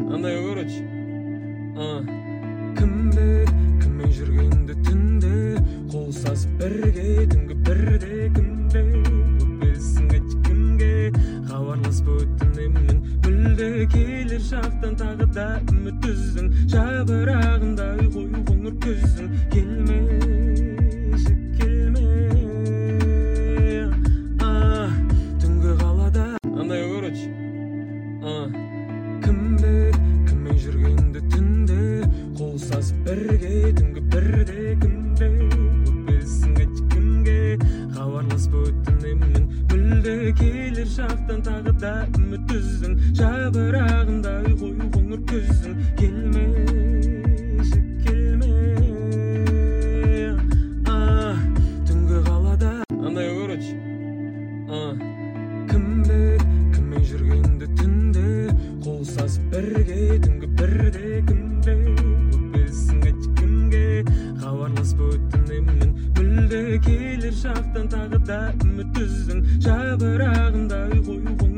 андай короче. Кіммен жүргенді түнде қол сасып бірге түнгі бірде кімде өкпелісің айтшы кімге хабарласпа өтінемін мүлде келер шақтан тағы да үміт үздің жапырағындай қою қоңыр күздің келмеші келме түнгі қалада андай короче. Кіммен жүргенді түнде қол сасып бірге түнгі бірде кімде өкпелісің айтшы кімге хабарласпа өтінемін мүлде келер шақтан тағы да үміт үздің жапырағындай қою қоңыр күздің келмеші келме түнгі қалада андай короче. Кіммен жүргенді түнде қол сасып бірге түнгі бірде кімде өкпелісің айтшы кімге хабарласпа өтінемін мүлде келер шақтан тағы да үміт үздің жапырағындай қою қоңыр